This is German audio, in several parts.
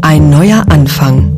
Ein neuer Anfang.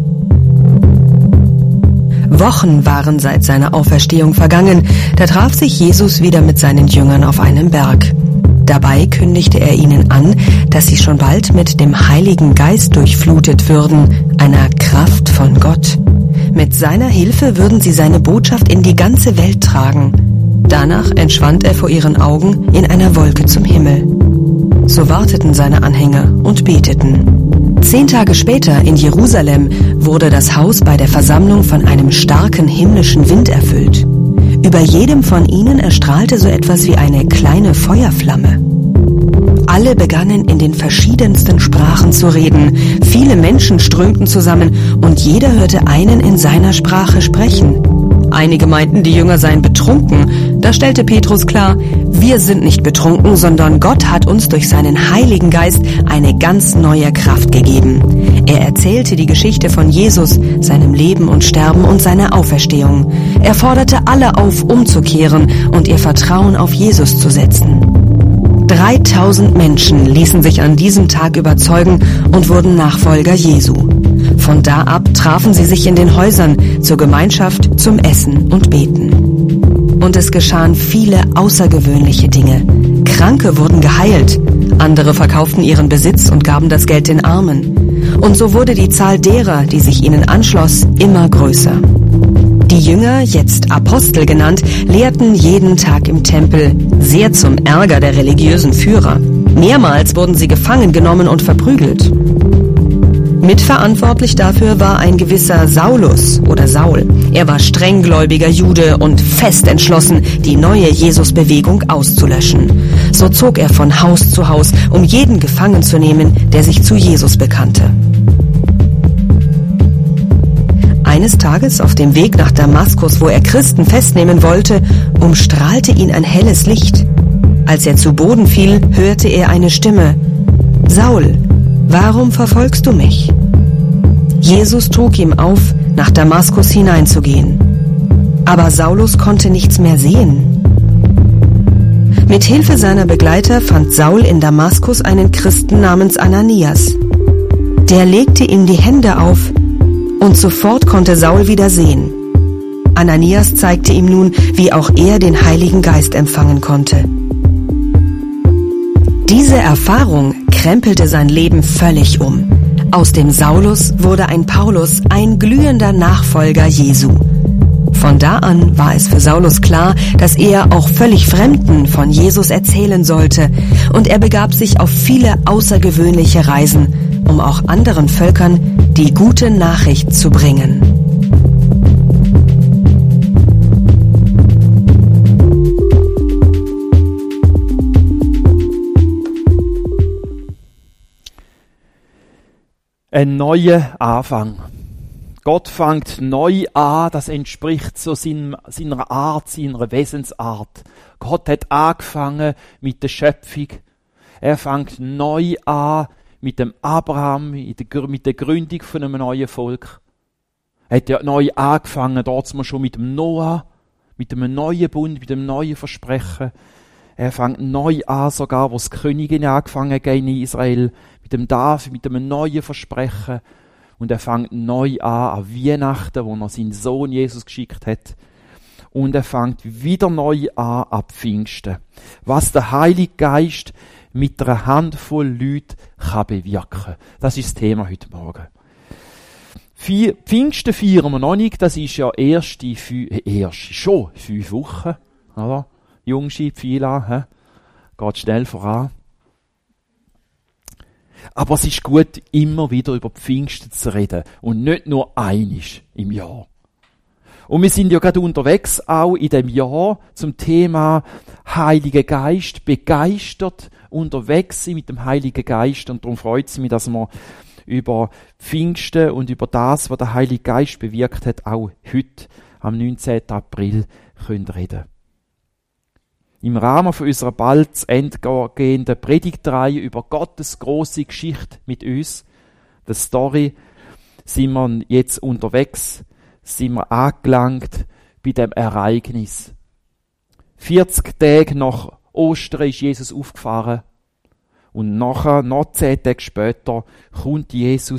Wochen waren seit seiner Auferstehung vergangen, da traf sich Jesus wieder mit seinen Jüngern auf einem Berg. Dabei kündigte er ihnen an, dass sie schon bald mit dem Heiligen Geist durchflutet würden, einer Kraft von Gott. Mit seiner Hilfe würden sie seine Botschaft in die ganze Welt tragen. Danach entschwand er vor ihren Augen in einer Wolke zum Himmel. So warteten seine Anhänger und beteten. 10 Tage später in Jerusalem wurde das Haus bei der Versammlung von einem starken himmlischen Wind erfüllt. Über jedem von ihnen erstrahlte so etwas wie eine kleine Feuerflamme. Alle begannen in den verschiedensten Sprachen zu reden. Viele Menschen strömten zusammen und jeder hörte einen in seiner Sprache sprechen. Einige meinten, die Jünger seien betrunken. Da stellte Petrus klar: Wir sind nicht betrunken, sondern Gott hat uns durch seinen Heiligen Geist eine ganz neue Kraft gegeben. Er erzählte die Geschichte von Jesus, seinem Leben und Sterben und seiner Auferstehung. Er forderte alle auf, umzukehren und ihr Vertrauen auf Jesus zu setzen. 3000 Menschen ließen sich an diesem Tag überzeugen und wurden Nachfolger Jesu. Von da ab trafen sie sich in den Häusern zur Gemeinschaft, zum Essen und Beten. Und es geschahen viele außergewöhnliche Dinge. Kranke wurden geheilt, andere verkauften ihren Besitz und gaben das Geld den Armen. Und so wurde die Zahl derer, die sich ihnen anschloss, immer größer. Die Jünger, jetzt Apostel genannt, lehrten jeden Tag im Tempel, sehr zum Ärger der religiösen Führer. Mehrmals wurden sie gefangen genommen und verprügelt. Mitverantwortlich dafür war ein gewisser Saulus oder Saul. Er war strenggläubiger Jude und fest entschlossen, die neue Jesus-Bewegung auszulöschen. So zog er von Haus zu Haus, um jeden gefangen zu nehmen, der sich zu Jesus bekannte. Eines Tages auf dem Weg nach Damaskus, wo er Christen festnehmen wollte, umstrahlte ihn ein helles Licht. Als er zu Boden fiel, hörte er eine Stimme: Saul, warum verfolgst du mich? Jesus trug ihm auf, nach Damaskus hineinzugehen. Aber Saulus konnte nichts mehr sehen. Mit Hilfe seiner Begleiter fand Saul in Damaskus einen Christen namens Ananias. Der legte ihm die Hände auf und sofort konnte Saul wieder sehen. Ananias zeigte ihm nun, wie auch er den Heiligen Geist empfangen konnte. Diese Erfahrung krempelte sein Leben völlig um. Aus dem Saulus wurde ein Paulus, ein glühender Nachfolger Jesu. Von da an war es für Saulus klar, dass er auch völlig Fremden von Jesus erzählen sollte, und er begab sich auf viele außergewöhnliche Reisen, um auch anderen Völkern die gute Nachricht zu bringen. Ein neuer Anfang. Gott fängt neu an, das entspricht so seiner Art, seiner Wesensart. Gott hat angefangen mit der Schöpfung. Er fängt neu an mit dem Abraham, mit der Gründung von einem neuen Volk. Er hat ja neu angefangen, dort schon mit dem Noah, mit einem neuen Bund, mit einem neuen Versprechen. Er fängt neu an, sogar, wo das Königin angefangen hat in Israel, mit dem David, mit einem neuen Versprechen. Und er fängt neu an Weihnachten, wo er seinen Sohn Jesus geschickt hat. Und er fängt wieder neu an ab Pfingsten. Was der Heilige Geist mit einer Handvoll Leuten kann bewirken. Das ist das Thema heute Morgen. Pfingsten feiern wir noch nicht, das ist ja schon 5 Wochen. Oder? Jungschi, Pfila, geht schnell voran. Aber es ist gut, immer wieder über Pfingsten zu reden und nicht nur einmal im Jahr. Und wir sind ja gerade unterwegs, auch in dem Jahr, zum Thema Heiliger Geist, begeistert unterwegs sind mit dem Heiligen Geist. Und darum freut es mich, dass wir über Pfingsten und über das, was der Heilige Geist bewirkt hat, auch heute, am 19. April, können reden. Im Rahmen von unserer bald zu Ende gehenden Predigtreihe über Gottes grosse Geschichte mit uns, der Story, sind wir jetzt unterwegs, sind wir angelangt bei dem Ereignis. 40 Tage nach Ostern ist Jesus aufgefahren und nachher, noch 10 Tage später, kommt Jesus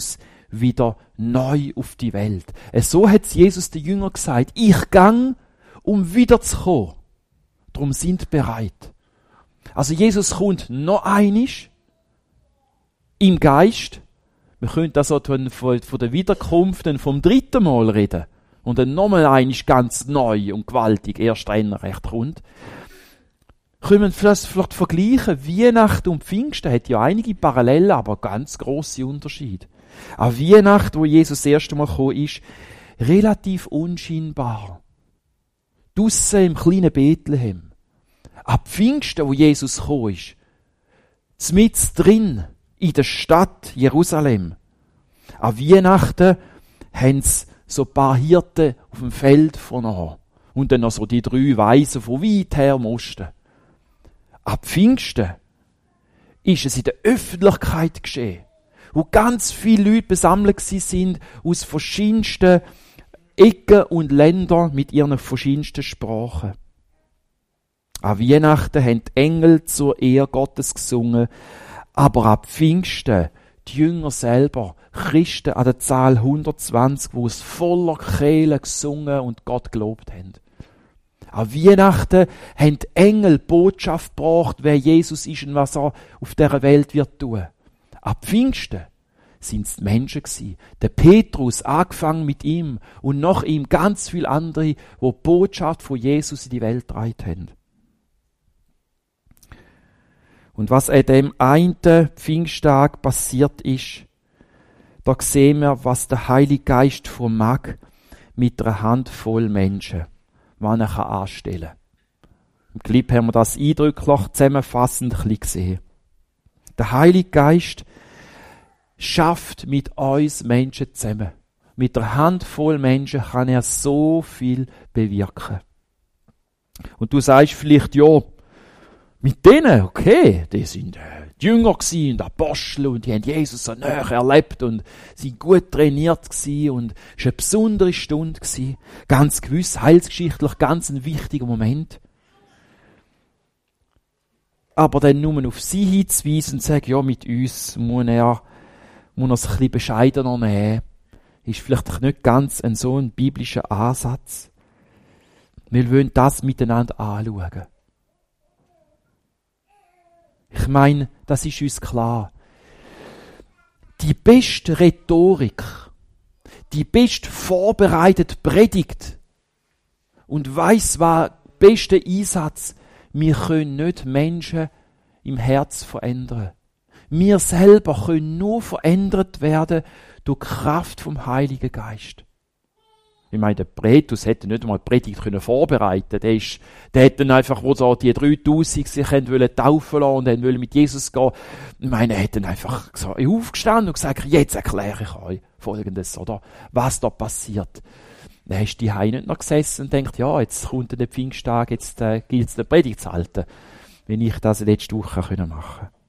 wieder neu auf die Welt. So hat Jesus den Jüngern gesagt, ich gang, um wiederzukommen. Darum sind bereit. Also Jesus kommt noch einisch im Geist. Wir können also von der Wiederkunft vom dritten Mal reden. Und dann nochmal einisch ganz neu und gewaltig, erst wenn er recht kommt. Können wir das vielleicht vergleichen? Weihnachten und Pfingsten hat ja einige Parallelen, aber ganz grosse Unterschiede. An Weihnachten, wo Jesus das erste Mal gekommen ist, relativ unscheinbar. Draussen im kleinen Bethlehem. An Pfingsten, wo Jesus gekommen ist, mitten drin, in der Stadt Jerusalem. An Weihnachten haben sie so ein paar Hirten auf dem Feld vernommen. Und dann noch so die 3 Weisen von weit her mussten. Ab Pfingsten ist es in der Öffentlichkeit geschehen, wo ganz viele Leute besammelt sind aus verschiedensten Ecken und Ländern mit ihren verschiedensten Sprachen. An Weihnachten haben die Engel zur Ehre Gottes gesungen, aber ab Pfingsten die Jünger selber, Christen an der Zahl 120, wo es voller Kehle gesungen und Gott gelobt haben. An Weihnachten haben die Engel Botschaft gebracht, wer Jesus ist und was er auf dieser Welt wird tun. An Pfingsten sind es die Menschen gewesen. Der Petrus, angefangen mit ihm und nach ihm ganz viele andere, die die Botschaft von Jesus in die Welt getragen haben. Und was an dem einen Pfingsttag passiert ist, da sehen wir, was der Heilige Geist vermag mit einer Handvoll Menschen, was er anstellen kann. Im Clip haben wir das eindrücklich zusammenfassend ein bisschen gesehen. Der Heilige Geist schafft mit uns Menschen zusammen. Mit einer Handvoll Menschen kann er so viel bewirken. Und du sagst vielleicht, ja, mit denen, okay, die sind die Jünger gsi und Apostel und die haben Jesus so nahe erlebt und sind gut trainiert gsi und es war eine besondere Stunde gsi. Ganz gewiss, heilsgeschichtlich ganz ein wichtiger Moment. Aber dann nur auf sie hinzuweisen und zu sagen, ja, mit uns muss er es ein bisschen bescheidener nehmen, ist vielleicht nicht ganz so ein biblischer Ansatz. Wir wollen das miteinander anschauen. Ich meine, das ist uns klar. Die beste Rhetorik, die best vorbereitete Predigt und weiss was, beste Einsatz, wir können nicht Menschen im Herz verändern. Wir selber können nur verändert werden durch die Kraft vom Heiligen Geist. Ich meine, der Petrus hätte nicht einmal die Predigt vorbereiten können. Der hätte dann einfach, wo so die 3000 sich taufen lassen und wollen mit Jesus gehen. Ich meine, er hätte dann einfach gesagt, aufgestanden und gesagt, jetzt erkläre ich euch Folgendes, oder? Was da passiert. Dann hast du die Heim nicht noch gesessen und denkt, ja, jetzt kommt der Pfingsttag, jetzt gilt es, eine Predigt zu halten. Wenn ich das letzte Woche machen konnte.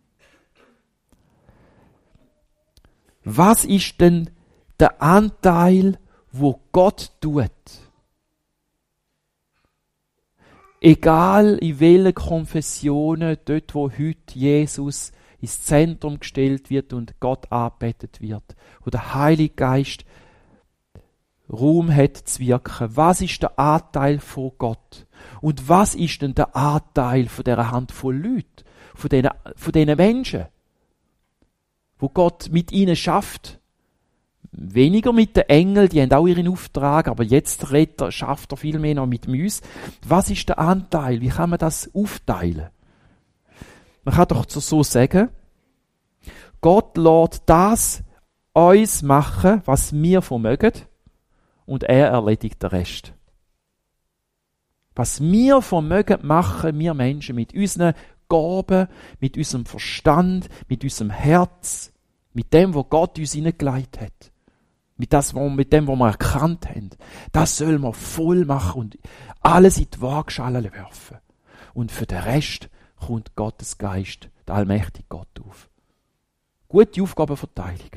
Was ist denn der Anteil, wo Gott tut? Egal in welchen Konfessionen, dort wo heute Jesus ins Zentrum gestellt wird und Gott angebetet wird, wo der Heilige Geist Raum hat zu wirken. Was ist der Anteil von Gott? Und was ist denn der Anteil von dieser Handvoll Leute, von diesen Menschen, wo Gott mit ihnen schafft? Weniger mit den Engeln, die haben auch ihren Auftrag, aber jetzt schafft er viel mehr noch mit uns. Was ist der Anteil? Wie kann man das aufteilen? Man kann doch so sagen, Gott lässt das uns machen, was wir vermögen, und er erledigt den Rest. Was wir vermögen machen, wir Menschen, mit unseren Gaben, mit unserem Verstand, mit unserem Herz, mit dem, was Gott uns hineingelegt hat. Mit dem, was wir erkannt haben. Das soll man voll machen und alles in die Waagschale werfen. Und für den Rest kommt Gottes Geist, der allmächtige Gott, auf. Gute Aufgabenverteilung.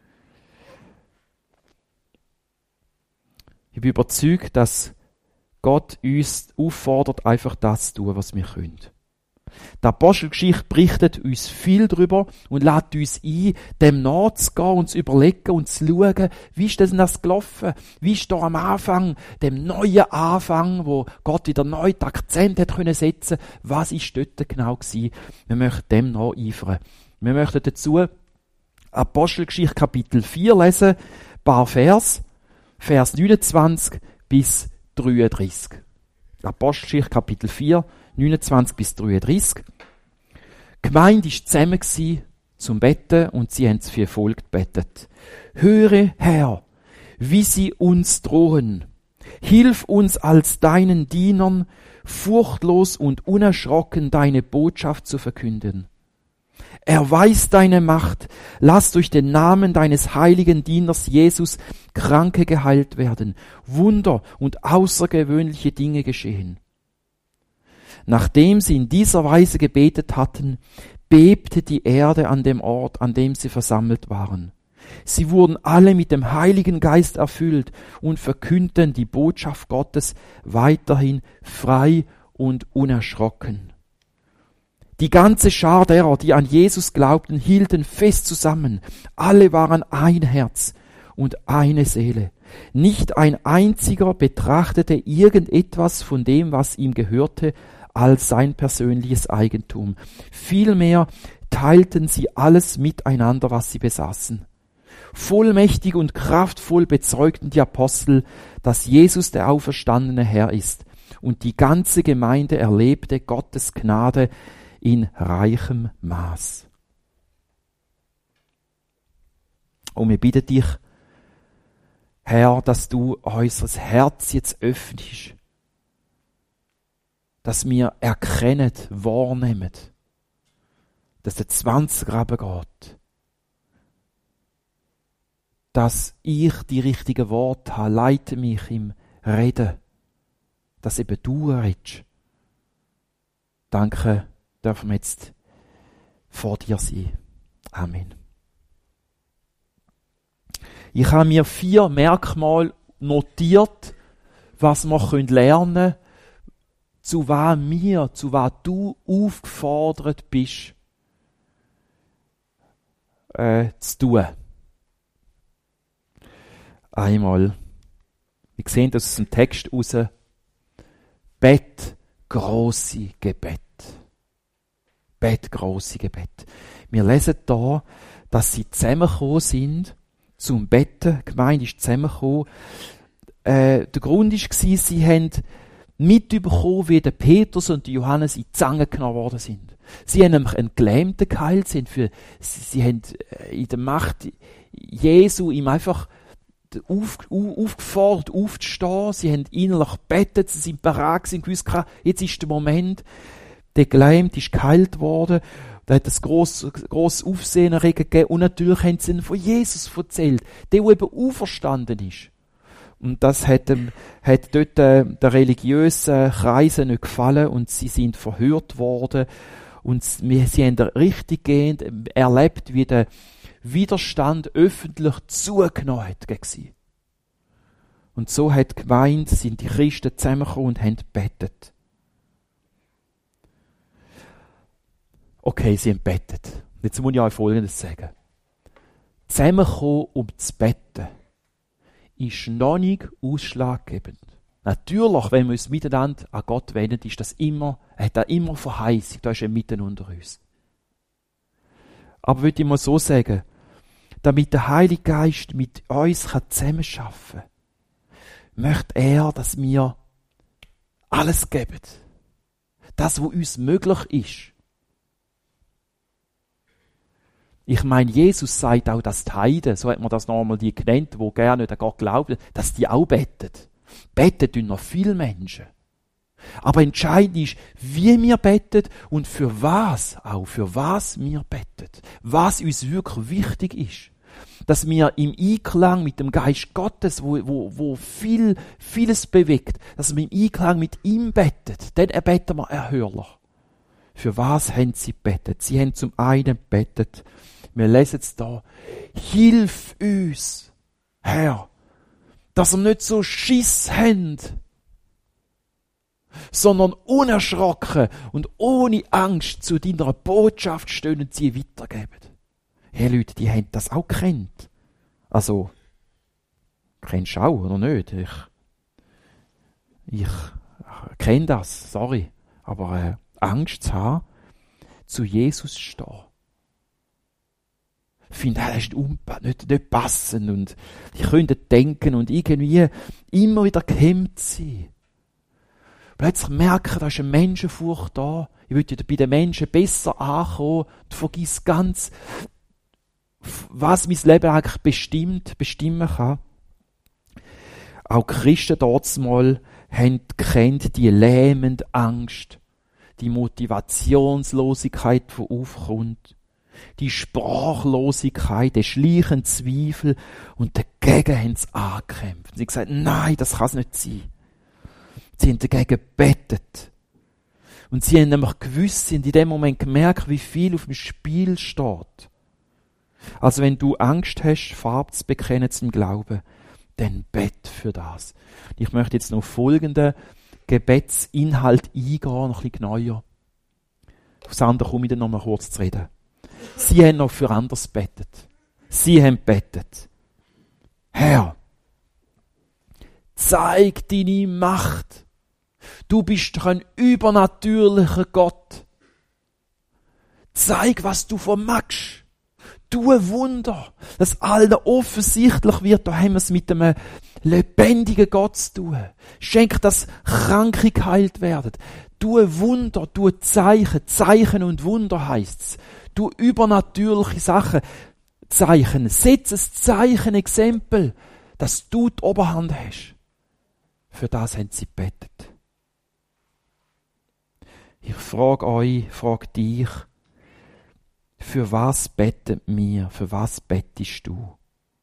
Ich bin überzeugt, dass Gott uns auffordert, einfach das zu tun, was wir können. Die Apostelgeschichte berichtet uns viel darüber und lädt uns ein, dem nachzugehen und zu überlegen und zu schauen, wie ist denn das gelaufen? Wie ist da am Anfang, dem neuen Anfang, wo Gott wieder neu den Akzent hat können setzen, was ist dort genau gewesen? Wir möchten dem nacheifern. Wir möchten dazu Apostelgeschichte Kapitel 4 lesen, ein paar Vers 29 bis 33. Apostelgeschichte Kapitel 4, 29 bis 33. Die Gemeinde war zusammen zum Betten und sie haben für Volk gebetet. Höre, Herr, wie sie uns drohen. Hilf uns als deinen Dienern, furchtlos und unerschrocken deine Botschaft zu verkünden. Erweis deine Macht, lass durch den Namen deines heiligen Dieners Jesus Kranke geheilt werden, Wunder und außergewöhnliche Dinge geschehen. Nachdem sie in dieser Weise gebetet hatten, bebte die Erde an dem Ort, an dem sie versammelt waren. Sie wurden alle mit dem Heiligen Geist erfüllt und verkündeten die Botschaft Gottes weiterhin frei und unerschrocken. Die ganze Schar derer, die an Jesus glaubten, hielten fest zusammen. Alle waren ein Herz und eine Seele. Nicht ein einziger betrachtete irgendetwas von dem, was ihm gehörte, als sein persönliches Eigentum. Vielmehr teilten sie alles miteinander, was sie besaßen. Vollmächtig und kraftvoll bezeugten die Apostel, dass Jesus der auferstandene Herr ist. Und die ganze Gemeinde erlebte Gottes Gnade in reichem Maß. Und wir bitten dich, Herr, dass du unser Herz jetzt öffnest, dass wir erkennen, wahrnehmen, dass der 20 runtergeht, dass ich die richtigen Worte habe, leite mich im Reden, dass eben du redest. Danke, dürfen wir jetzt vor dir sein. Amen. Ich habe mir 4 Merkmale notiert, was wir lernen können, zu was du aufgefordert bist, zu tun. Einmal, wir sehen das aus dem Text raus, grosse Gebet. Grosse Gebet. Wir lesen da, dass sie zusammengekommen sind zum Betten. Die Gemeinde ist zusammengekommen. Der Grund war, sie haben mitbekommen, wie der Petrus und die Johannes in die Zange genommen worden sind. Sie haben nämlich einen Gelähmten geheilt. Sie haben in der Macht Jesu ihm einfach aufgefordert, aufzustehen. Sie haben innerlich gebetet. Sie sind bereit, sie haben gewusst, jetzt ist der Moment. Der Gelähmte ist geheilt worden. Da hat es grosses Aufsehen gegeben. Und natürlich haben sie ihnen von Jesus erzählt, der eben auferstanden ist. Und das hat dort den religiösen Kreisen nicht gefallen und sie sind verhört worden. Und sie haben richtiggehend erlebt, wie der Widerstand öffentlich zugenommen hat gegen sie. Und so hat die Gemeinde, sind die Christen zusammengekommen und haben gebetet. Okay, sie haben gebetet. Jetzt muss ich euch Folgendes sagen. Zusammenkommen zu beten ist noch nicht ausschlaggebend. Natürlich, wenn wir uns miteinander an Gott wenden, ist das immer, hat er immer Verheißung, da ist er mitten unter uns. Aber würde ich mal so sagen, damit der Heilige Geist mit uns zusammenarbeiten kann, möchte er, dass wir alles geben. Das, was uns möglich ist. Ich meine, Jesus sagt auch, dass die Heiden, so hat man das nochmal die genannt, die gerne nicht an Gott glauben, dass die auch beten. Beten tun noch viele Menschen. Aber entscheidend ist, wie wir beten und für was wir beten. Was uns wirklich wichtig ist. Dass wir im Einklang mit dem Geist Gottes, wo vieles bewegt, dass wir im Einklang mit ihm beten. Dann beten wir erhörlich. Für was haben sie gebetet? Sie haben zum einen gebetet, wir lesen es da, hilf uns, Herr, dass wir nicht so Schiss haben sondern unerschrocken und ohne Angst zu deiner Botschaft stehen und sie weitergeben. Hey Leute, die haben das auch gekannt. Also, kennst du auch, oder nicht? Ich kenne das, sorry. Aber Angst zu haben, zu Jesus zu stehen. Ich finde, das ist nicht passend. Und ich könnte denken und irgendwie immer wieder gehemmt sein. Plötzlich merken, da ist eine Menschenfurcht da. Ich will bei den Menschen besser ankommen und vergiss ganz, was mein Leben eigentlich bestimmen kann. Auch Christen dort mal haben gekannt, die lähmende Angst, die Motivationslosigkeit, die aufkommt, die Sprachlosigkeit, der schleichende Zweifel und dagegen haben sie angekämpft. Sie haben gesagt, nein, das kann es nicht sein. Sie haben dagegen gebetet. Und sie haben nämlich gewusst, sie haben in dem Moment gemerkt, wie viel auf dem Spiel steht. Also wenn du Angst hast, Farbe zu bekennen zum Glauben, dann bett für das. Ich möchte jetzt noch folgenden Gebetsinhalt eingehen, noch ein bisschen genauer. Auf das andere komme ich dann noch mal kurz zu reden. Sie haben noch für anderes bettet. Sie haben bettet. Herr, zeig deine Macht. Du bist doch ein übernatürlicher Gott. Zeig, was du vermagst. Tue Wunder, dass allen offensichtlich wird, da haben wir es mit einem lebendigen Gott zu tun. Schenk, dass Kranke geheilt werden. Tue Wunder, tue Zeichen. Zeichen und Wunder heisst's. Du übernatürliche Sachen Zeichen. Setz ein Zeichen, Exempel, dass du die Oberhand hast. Für das haben sie gebetet. Ich frage dich, für was betet mir? Für was bettest du?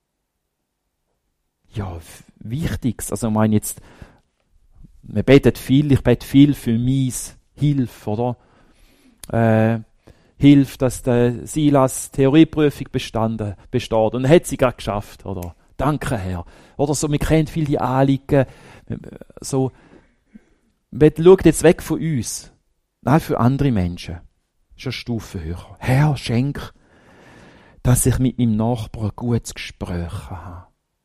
Ja, Wichtiges. Also ich meine jetzt, man betet viel, ich bete viel für mies Hilfe, oder? Hilfe, dass der Silas Theorieprüfung besteht. Und hat sie gerade geschafft, oder? Danke, Herr. Oder so, wir kennen viel die Anliegen. So, man schaut jetzt weg von uns. Nein, für andere Menschen. Ist eine Stufe höher. Herr, schenk, dass ich mit meinem Nachbarn ein gutes Gespräch habe.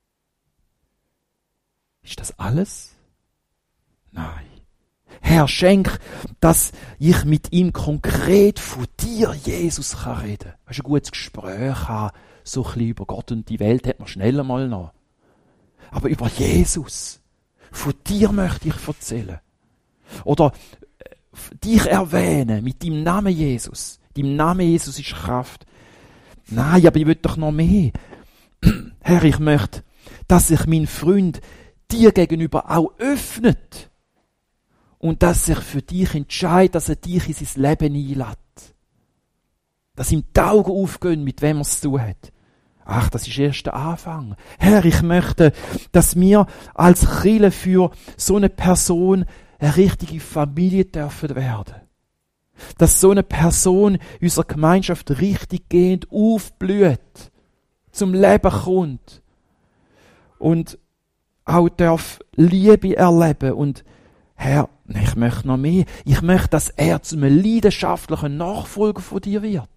Ist das alles? Nein. Herr, schenk, dass ich mit ihm konkret von dir, Jesus, kann reden. Ein gutes Gespräch haben, so ein bisschen über Gott und die Welt hat man schneller mal noch. Aber über Jesus, von dir möchte ich erzählen. Oder dich erwähnen mit deinem Namen Jesus. Deinem Namen Jesus ist Kraft. Nein, aber ich will doch noch mehr. Herr, ich möchte, dass sich mein Freund dir gegenüber auch öffnet. Und dass sich für dich entscheidet, dass er dich in sein Leben einlädt. Dass ihm die Augen aufgehen, mit wem er es zu tun hat. Ach, das ist erst der Anfang. Herr, ich möchte, dass wir als Kirche für so eine Person eine richtige Familie dürfen werden. Dass so eine Person in unserer Gemeinschaft richtig gehend aufblüht, zum Leben kommt und auch darf Liebe erleben. Und Herr, ich möchte noch mehr. Ich möchte, dass er zu einem leidenschaftlichen Nachfolger von dir wird.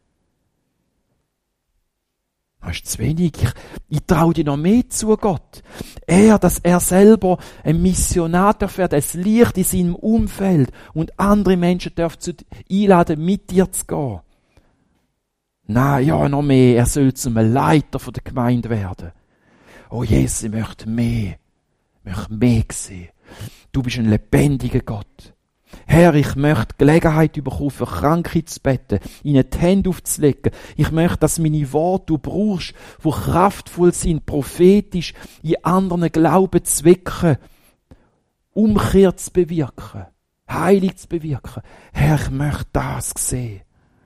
Das ist zu wenig. Ich traue dir noch mehr zu, Gott. Dass er selber ein Missionar darf werden, ein Licht in seinem Umfeld und andere Menschen dürfen einladen, mit dir zu gehen. Nein, ja, noch mehr. Er soll zum Leiter der Gemeinde werden. Oh Jesus, ich möchte mehr. Ich möchte mehr sehen. Du bist ein lebendiger Gott. Herr, ich möchte Gelegenheit bekommen, für Kranke zu beten, ihnen die Hände aufzulegen. Ich möchte, dass meine Worte du brauchst, die kraftvoll sind, prophetisch, in anderen Glauben zu wecken, Umkehr zu bewirken, Heilung zu bewirken. Herr, ich möchte das sehen.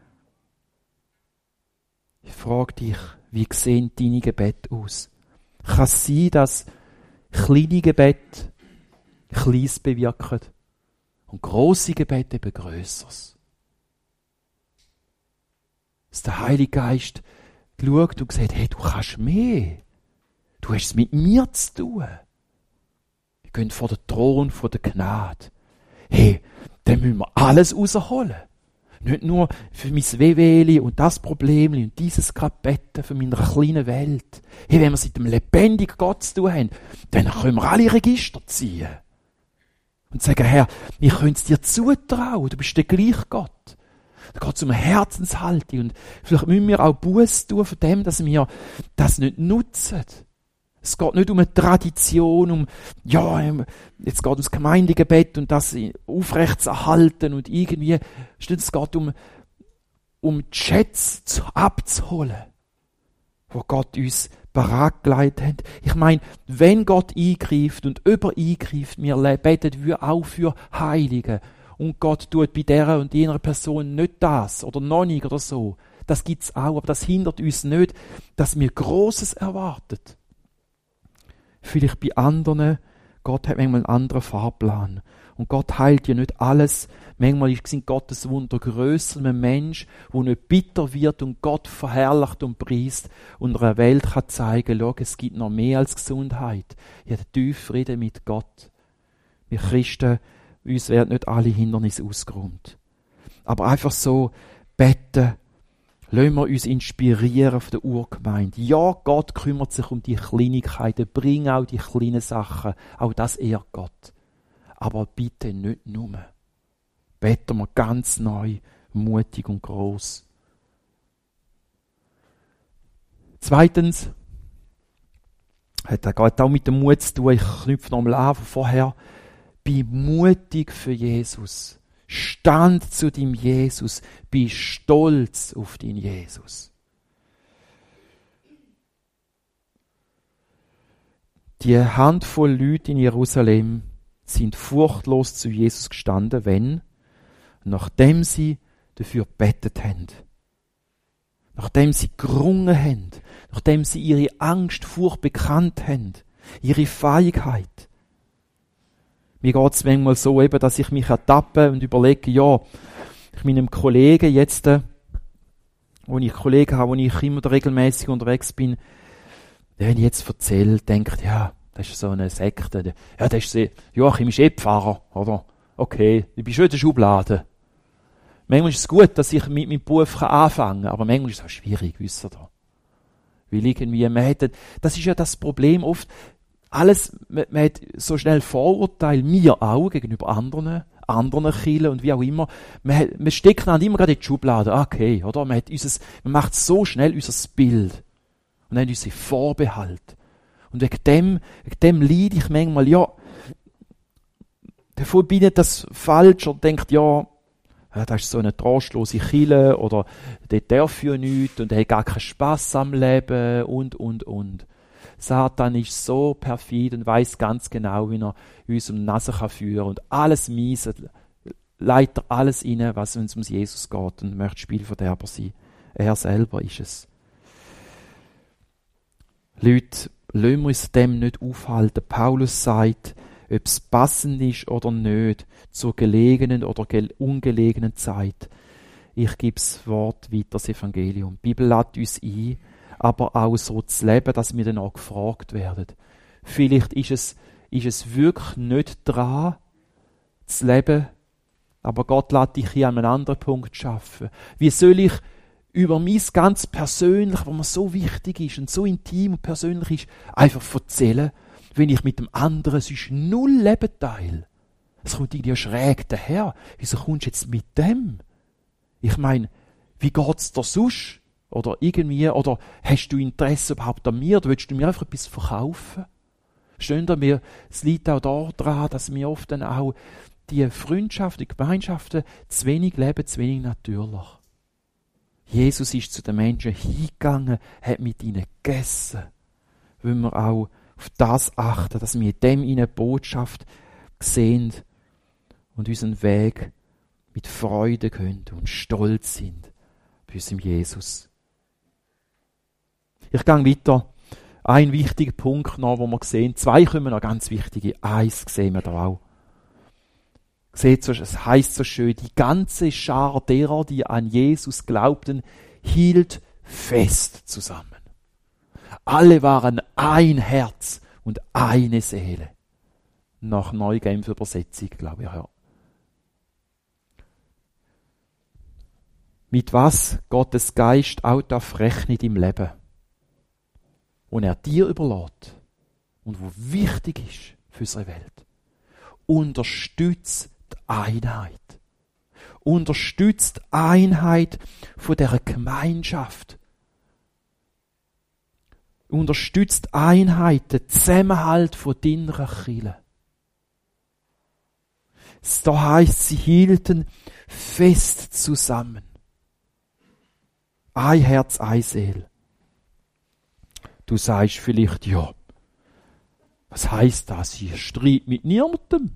Ich frage dich, wie sehen deine Gebete aus? Kann es sein, dass kleine Gebete Kleines bewirken und grosse Gebete eben Grösseres? Dass der Heilige Geist schaut und sagt, hey, du kannst mehr. Du hast es mit mir zu tun. Wir gehen vor den Thron von der Gnade. hey, dann müssen wir alles rausholen. Nicht nur für mein Wehwehli und das Problemli und dieses Kapitel für meine kleine Welt. Hey, wenn wir es mit dem lebendigen Gott zu tun haben, dann können wir alle Register ziehen. Und sagen, Herr, ich könnte es dir zutrauen, du bist der gleiche Gott. Da geht es um eine Herzenshaltung. Und vielleicht müssen wir auch Buße tun von dem, dass wir das nicht nutzen. Es geht nicht um eine Tradition, jetzt geht es ums Gemeindegebet und das aufrechtzuerhalten und irgendwie, es geht um die Schätze abzuholen, wo Gott uns bereitgelegt hat. Ich meine, wenn Gott eingreift und eingreift, wir beten wir auch für Heilige. Und Gott tut bei dieser und jener Person nicht das oder noch nicht oder so. Das gibt's auch, aber das hindert uns nicht, dass wir Grosses erwarten. Vielleicht bei anderen, Gott hat manchmal einen anderen Fahrplan. Und Gott heilt ja nicht alles. Manchmal sind Gottes Wunder grösser, ein Mensch, der nicht bitter wird und Gott verherrlicht und preist und einer Welt kann zeigen, schau, es gibt noch mehr als Gesundheit. Ich habe tiefen Frieden mit Gott. Wir Christen, uns werden nicht alle Hindernisse ausgeräumt. Aber einfach so beten, lassen wir uns inspirieren von der Urgemeinde. Ja, Gott kümmert sich um die Kleinigkeiten, bring auch die kleinen Sachen, auch das ehrt Gott. Aber bitte nicht nur. Beten wir ganz neu, mutig und gross. Zweitens, hat auch mit dem Mut zu tun, ich knüpfe noch mal an von vorher, bin mutig für Jesus. Stand zu deinem Jesus. Bin stolz auf deinen Jesus. Die Handvoll Leute in Jerusalem sind furchtlos zu Jesus gestanden, nachdem sie dafür gebetet haben. Nachdem sie gerungen haben. Nachdem sie ihre Angst, Furcht bekannt haben. Ihre Feigheit. Mir geht es manchmal so, eben, dass ich mich ertappe und überlege, ja, ich meinem Kollegen jetzt, wo ich Kollegen habe, wo ich immer regelmäßig unterwegs bin, der, wenn ich jetzt erzähle, denkt, ja, das ist so eine Sekte. Ja, das ist Joachim ist Pfarrer, oder? Okay, ich bin schon in der Schublade. Manchmal ist es gut, dass ich mit meinem Beruf anfangen kann, aber manchmal ist es auch schwierig, wisst ihr da. Weil irgendwie, das ist ja das Problem oft, man hat so schnell Vorurteile, mir auch, gegenüber anderen Kirchen und wie auch immer. Man steckt dann immer gerade in die Schublade, okay, oder? Man macht so schnell unser Bild. Und dann unsere Vorbehalte. Und wegen dem leide ich manchmal, ja, davon bin ich das falsch und denkt, ja, das ist so eine trostlose Kirche oder der darf ja nichts und der hat gar keinen Spass am Leben und. Satan ist so perfid und weiss ganz genau, wie er uns um die Nase führen kann und alles Miese leitet alles rein, was uns um Jesus geht und möchte Spielverderber sein. Er selber ist es. Leute, lassen wir uns dem nicht aufhalten. Paulus sagt, ob es passend ist oder nicht, zur gelegenen oder ungelegenen Zeit. Ich gebe das Wort weiter, das Evangelium. Die Bibel lädt uns ein, aber auch so zu leben, dass wir dann auch gefragt werden. Vielleicht ist es wirklich nicht dran, zu leben, aber Gott lässt dich hier an einem anderen Punkt schaffen. Wie soll ich über mein ganz persönlich, was mir so wichtig ist und so intim und persönlich ist, einfach erzählen, wenn ich mit dem anderen sonst null Leben teile? Es kommt irgendwie schräg daher. Wieso kommst du jetzt mit dem? Ich meine, wie geht's dir sonst? Oder irgendwie, oder hast du Interesse überhaupt an mir? Oder willst du mir einfach etwas verkaufen? Verstehen wir, es liegt auch daran, dass wir oft dann auch die Freundschaften, die Gemeinschaften zu wenig leben, zu wenig natürlich. Jesus ist zu den Menschen hingegangen, hat mit ihnen gegessen. Wollen wir auch auf das achten, dass wir in dem eine Botschaft sehen und unseren Weg mit Freude können und stolz sind bei unserem Jesus. Ich gehe weiter. Ein wichtiger Punkt noch, wo wir sehen. Zwei kommen noch ganz wichtige. Eins sehen wir da auch. Seht so, es heisst so schön, die ganze Schar derer, die an Jesus glaubten, hielt fest zusammen. Alle waren ein Herz und eine Seele. Nach Neugenfer Übersetzung, glaube ich, ja. mit was Gottes Geist auch rechnet im Leben. Und er dir überlässt und wo wichtig ist für unsere Welt. Unterstützt die Einheit. Unterstützt die Einheit von dieser Gemeinschaft. Unterstützt die Einheit, den Zusammenhalt von deiner Kirche. Da heisst, sie hielten fest zusammen. Ein Herz, eine Seele. Du sagst vielleicht, ja, was heisst das? Ich streite mit niemandem.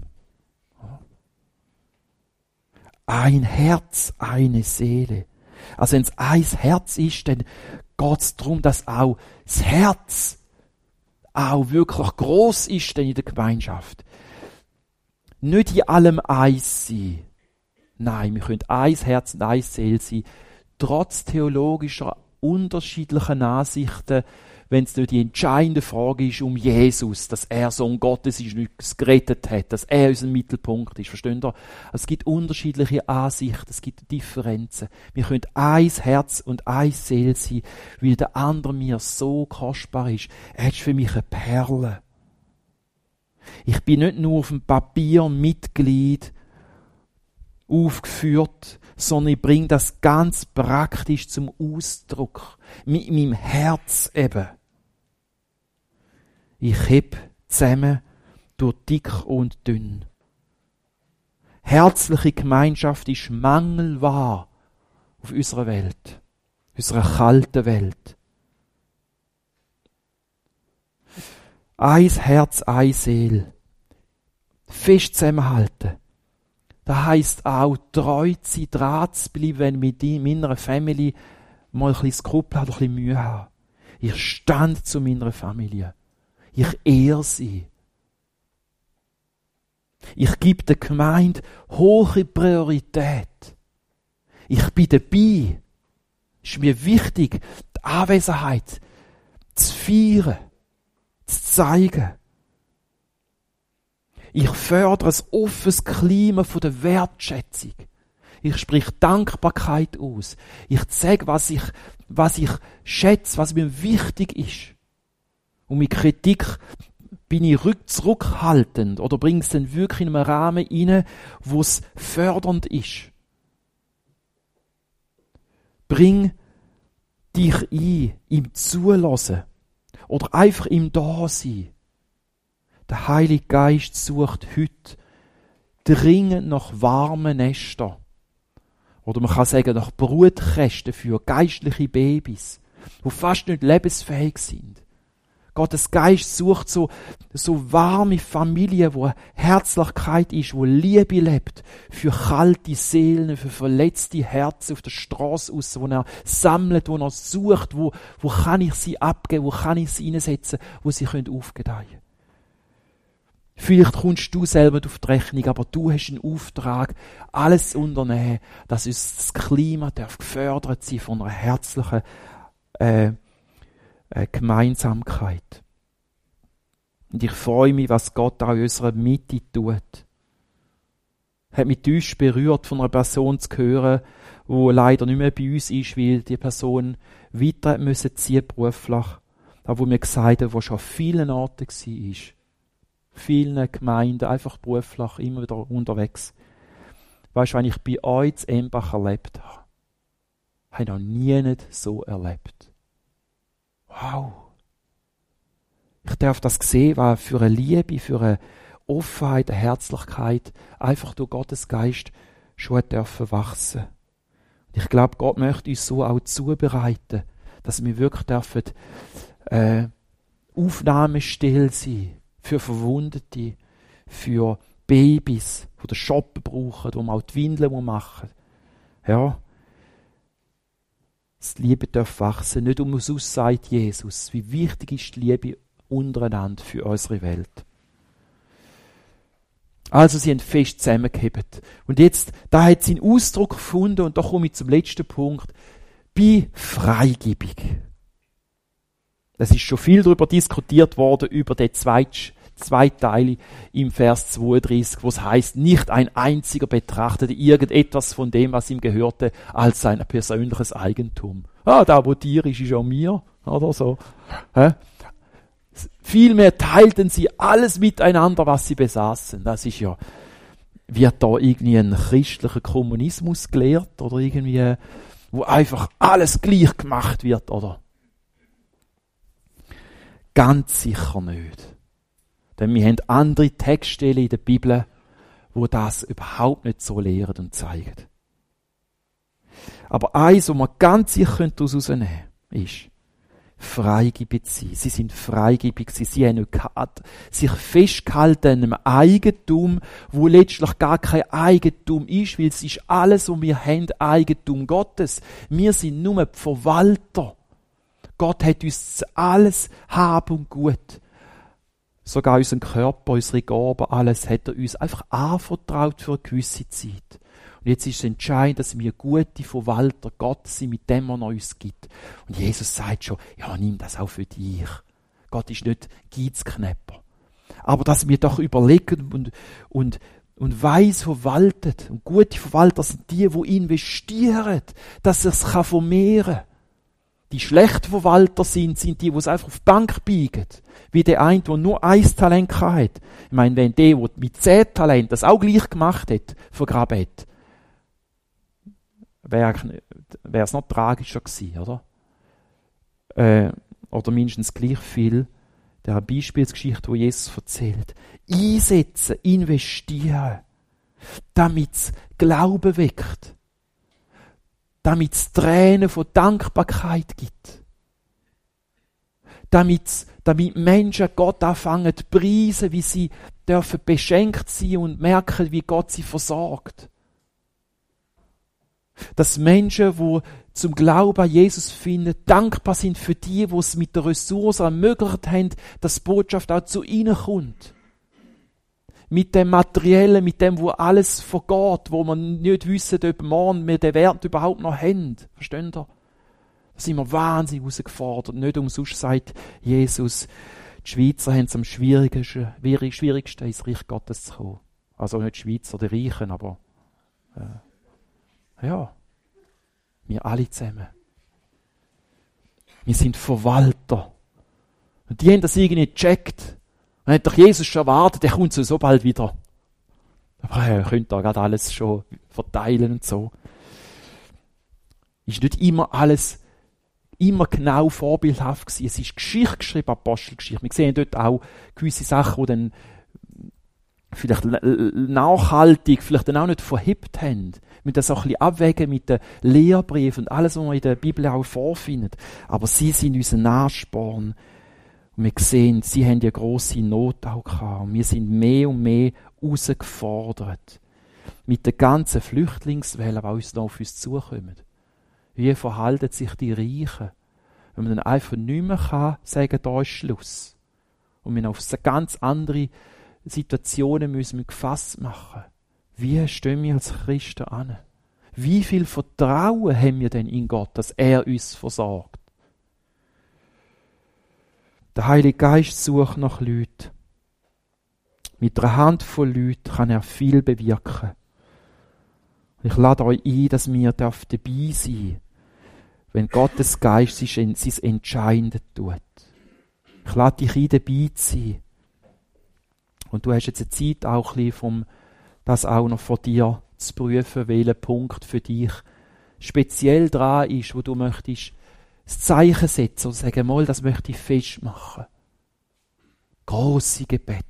Ein Herz, eine Seele. Also wenn es ein Herz ist, dann geht es darum, dass auch das Herz auch wirklich gross ist in der Gemeinschaft. Nicht in allem eins sein. Nein, wir können ein Herz und eine Seele sein, trotz theologischer unterschiedlichen Ansichten, wenn es nicht die entscheidende Frage ist um Jesus, dass er Sohn Gottes ist und uns gerettet hat, dass er unser Mittelpunkt ist. Versteht ihr? Es gibt unterschiedliche Ansichten, es gibt Differenzen. Wir können ein Herz und eine Seele sein, weil der andere mir so kostbar ist. Er ist für mich eine Perle. Ich bin nicht nur auf dem Papier Mitglied aufgeführt, sondern ich bringe das ganz praktisch zum Ausdruck. Mit meinem Herz eben. Ich heb zusammen durch dick und dünn. Herzliche Gemeinschaft ist mangelbar auf unserer Welt, unserer kalten Welt. Ein Herz, eine Seele. Fest zusammenhalten. Das heisst auch, treu zu sein, dran zu bleiben, wenn mit meiner Familie mal ein bisschen Skrupel hat, ein bisschen Mühe habe. Ich stand zu meiner Familie. Ich ehre sie. Ich gebe der Gemeinde hohe Priorität. Ich bin dabei. Es ist mir wichtig, die Anwesenheit zu feiern, zu zeigen. Ich fördere ein offenes Klima von der Wertschätzung. Ich sprich Dankbarkeit aus. Ich zeige, was ich schätze, was mir wichtig ist. Und mit Kritik bin ich zurückhaltend oder bringe es dann wirklich in einen Rahmen rein, wo es fördernd ist. Bring dich ein, ihm zulassen oder einfach ihm da sein. Der Heilige Geist sucht heute dringend nach warmen Nestern. Oder man kann sagen, nach Brutkästen für geistliche Babys, die fast nicht lebensfähig sind. Gottes Geist sucht so warme Familien, wo Herzlichkeit ist, wo Liebe lebt, für kalte Seelen, für verletzte Herzen auf der Straße aus, wo er sammelt, wo er sucht, wo kann ich sie abgeben, wo kann ich sie einsetzen, wo sie aufgedeihen können. Vielleicht kommst du selber auf die Rechnung, aber du hast einen Auftrag, alles zu unternehmen, dass uns das Klima gefördert sein von einer herzlichen Gemeinsamkeit. Und ich freue mich, was Gott auch in unserer Mitte tut. Hat mich tief berührt, von einer Person zu hören, die leider nicht mehr bei uns ist, weil die Person weiter müssen ziehen beruflich, aber wo mir gesagt hat, wo schon an vielen Orten war. Vielen Gemeinden, einfach beruflich, immer wieder unterwegs. Weisst du, wenn ich bei euch in Embach erlebt habe ich noch nie nicht so erlebt. Wow! Ich darf das sehen, was für eine Liebe, für eine Offenheit, eine Herzlichkeit einfach durch Gottes Geist schon dürfen wachsen. Und ich glaube, Gott möchte uns so auch zubereiten, dass wir wirklich dürfen aufnahmestill sein für Verwundete, für Babys, die den Shoppen brauchen, wo man auch die Windeln machen muss. Ja. Die Liebe darf wachsen, nicht umsonst sagt Jesus, wie wichtig ist die Liebe untereinander für unsere Welt. Also sie haben fest zusammengehebt. Und jetzt, da hat sie einen Ausdruck gefunden, und da komme ich zum letzten Punkt. Bin freigebig. Es ist schon viel darüber diskutiert worden, über den 2 Teile im Vers 32, wo es heißt, nicht ein einziger betrachtete irgendetwas von dem, was ihm gehörte, als sein persönliches Eigentum. Da wo dir ist auch mir, oder so. Vielmehr teilten sie alles miteinander, was sie besaßen. Das ist ja, wird da irgendwie ein christlicher Kommunismus gelehrt oder irgendwie, wo einfach alles gleich gemacht wird, oder? Ganz sicher nicht. Denn wir haben andere Textstellen in der Bibel, wo das überhaupt nicht so lehren und zeigen. Aber eins, was man ganz sicher daraus herausnehmen können, ist, freigebig sein. Sie sind freigebig gewesen. Sie haben nicht sich festgehalten an einem Eigentum, wo letztlich gar kein Eigentum ist, weil es ist alles, was wir haben, Eigentum Gottes. Wir sind nur die Verwalter. Gott hat uns alles Hab und Gut. Sogar unseren Körper, unsere Gaben, alles hat er uns einfach anvertraut für eine gewisse Zeit. Und jetzt ist es entscheidend, dass wir gute Verwalter Gott sind, mit dem er uns gibt. Und Jesus sagt schon, ja, nimm das auch für dich. Gott ist nicht Giezknäpper. Aber dass wir doch überlegen und weise verwaltet. Und gute Verwalter sind die investieren, dass er es vermehren kann. Die schlechten Verwalter sind die es einfach auf die Bank biegen. Wie der eine, der nur 1 Talent hat. Ich meine, wenn der mit 10 Talenten das auch gleich gemacht hat, vergraben hat, wäre es noch tragischer gewesen, oder? Oder mindestens gleich viel der Beispielsgeschichte, die Jesus erzählt. Einsetzen, investieren, damit es Glauben weckt. Damit es Tränen von Dankbarkeit gibt. Damit Menschen Gott anfangen zu preisen, wie sie dürfen beschenkt sein und merken, wie Gott sie versorgt. Dass Menschen, die zum Glauben an Jesus finden, dankbar sind für die es mit der Ressource ermöglicht haben, dass die Botschaft auch zu ihnen kommt. Mit dem Materiellen, mit dem, wo alles vergeht, wo man nicht wissen, ob morgen wir den Wert überhaupt noch haben. Versteht ihr? Da sind wir wahnsinnig herausgefordert. Nicht umsonst sagt Jesus, die Schweizer haben es am schwierigsten ins Reich Gottes zu kommen. Also nicht die Schweizer, die Reichen, aber ja, wir alle zusammen. Wir sind Verwalter. Und die haben das irgendwie gecheckt. Und hat doch Jesus schon erwartet, der kommt so bald wieder. Aber er könnte da gerade alles schon verteilen und so. Ist nicht immer alles immer genau vorbildhaft gewesen. Es ist Geschichte geschrieben, Apostelgeschichte. Wir sehen dort auch gewisse Sachen, die dann vielleicht nachhaltig, vielleicht dann auch nicht verhebt haben. Wir müssen das auch ein bisschen abwägen mit den Lehrbriefen und alles, was man in der Bibel auch vorfindet. Aber sie sind unser Ansporn. Und wir sehen, sie haben eine grosse Not auch gehabt. Und wir sind mehr und mehr herausgefordert. Mit der ganzen Flüchtlingswelle, die uns noch auf uns zukommen. Wie verhalten sich die Reichen? Wenn man dann einfach nicht mehr kann, sagen, da ist Schluss. Und wir auf ganz andere Situationen müssen gefasst machen. Wie stehen wir als Christen an? Wie viel Vertrauen haben wir denn in Gott, dass er uns versorgt? Der Heilige Geist sucht nach Leuten. Mit einer Handvoll Leuten kann er viel bewirken. Ich lade euch ein, dass wir dabei sein, wenn Gottes Geist sein Entscheidende tut. Ich lade dich ein, dabei zu sein. Und du hast jetzt eine Zeit auch ein bisschen, das auch noch von dir zu prüfen, welcher Punkt für dich speziell dran ist, wo du möchtest das Zeichen setzen und sagen, mal, das möchte ich festmachen. Grosse Gebet.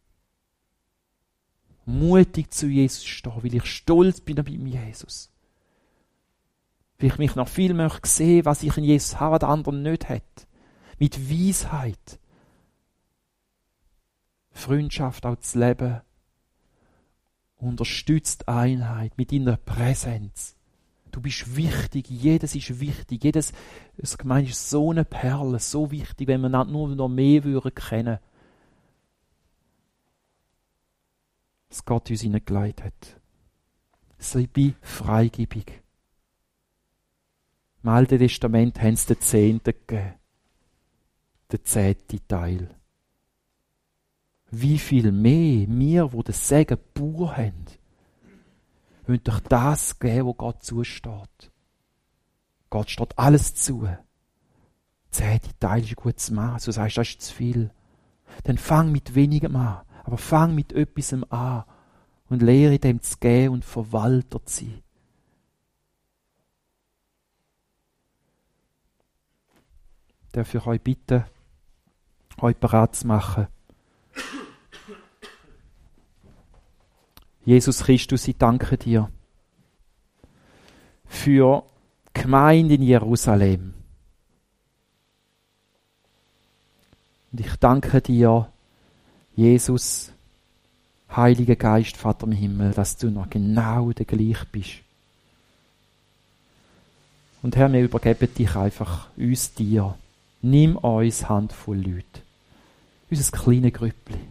Mutig zu Jesus stehen, weil ich stolz bin bei mir, Jesus. Weil ich mich noch viel möchte sehen, was ich in Jesus habe, was der andere nicht hat. Mit Weisheit. Freundschaft auch zu leben. Unterstützt Einheit mit deiner Präsenz. Du bist wichtig, jedes ist wichtig, jedes Gemeinde ist so eine Perle, so wichtig, wenn wir nur noch mehr würden kennen, was Gott uns hineingelegt hat. Sei freigebig. Im Alten Testament haben sie den 10. gegeben. Der 10. Teil. Wie viel mehr wir, wo das Segen pur haben, wollen doch das geben, was Gott zusteht. Gott steht alles zu. 10 Teile ist ein gutes Maß. Du sagst, das ist zu viel. Dann fang mit wenigem an. Aber fang mit etwas an. Und lehre dem zu geben und Verwalter zu sein. Darf ich euch bitten, euch bereit zu machen? Jesus Christus, ich danke dir für die Gemeinde in Jerusalem. Und ich danke dir, Jesus, Heiliger Geist, Vater im Himmel, dass du noch genau der gleich bist. Und Herr, wir übergeben dich einfach uns dir. Nimm uns Handvoll Leute. Unser kleines Grüppli.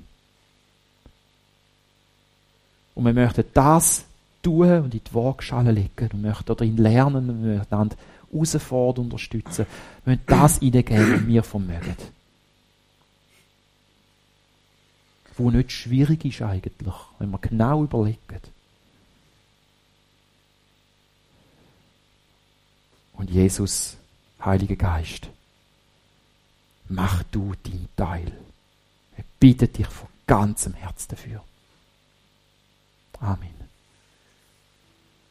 Und wir möchten das tun und in die Waagschale legen und möchten darin lernen und wir möchten einander herausfordern, unterstützen. Wir möchten das hineingeben, was wir vermögen. Wo nicht schwierig ist eigentlich, wenn wir genau überlegen. Und Jesus, Heiliger Geist, mach du deinen Teil. Wir bitten dich von ganzem Herzen dafür. Amen.